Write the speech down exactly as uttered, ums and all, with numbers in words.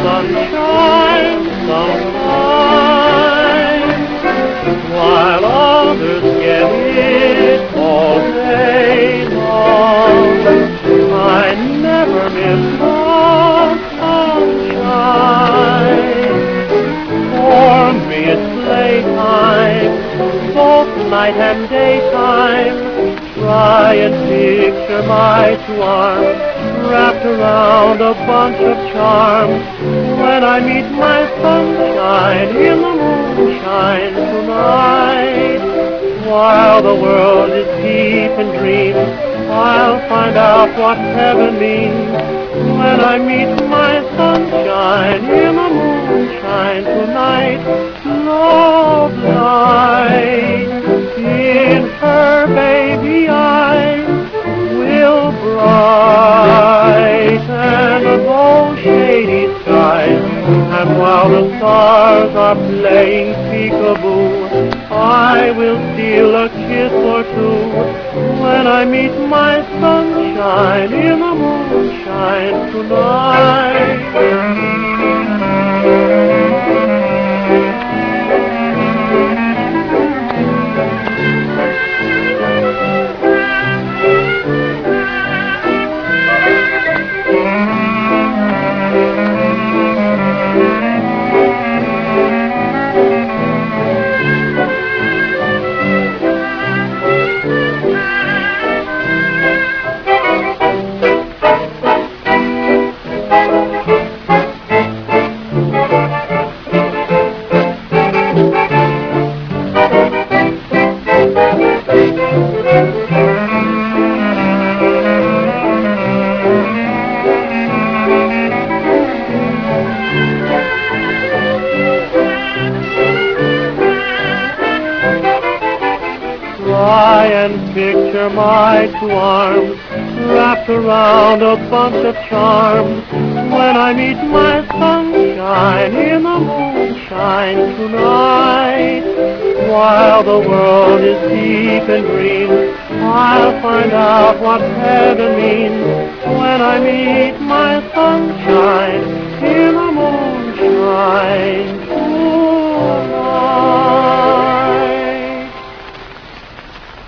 sunshine sometimes, while others get it all day long. I never miss the sunshine. For me it's playtime, both night and daytime. Try and picture my two arms wrapped around a bunch of charms. When I meet my sunshine in the moonshine tonight, while the world is deep in dreams, I'll find out what heaven means. When I meet my sunshine in the moonshine tonight, love light in her baby eyes will brighten those shady skies. And while the stars are playing peekaboo, I will steal a kiss or two. When I meet my sunshine in the moonshine tonight. Try and picture my two arms wrapped around a bunch of charms. When I meet my sunshine in the moonshine tonight, while the world is deep in dreams, I'll find out what heaven means. When I meet my sunshine in the moonshine